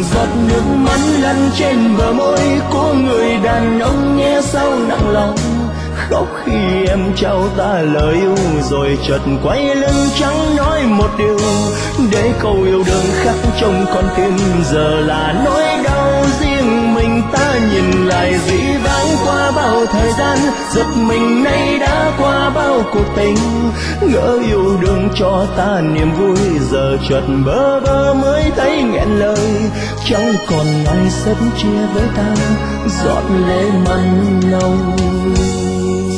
giọt nước mắt lăn trên bờ môi của người đàn ông nghe sao nặng lòng. Khóc khi em trao ta lời yêu rồi chợt quay lưng chẳng nói một điều, để câu yêu đương khắc trong con tim giờ là nỗi đau riêng mình ta. Nhìn lại dĩ vãng qua bao thời gian, giật mình nay đã qua bao cuộc tình. Ngỡ yêu đương cho ta niềm vui, giờ chợt bơ vơ mới thấy nghẹn lời. Chẳng còn ai sớt chia với ta giọt lệ mặn nồng.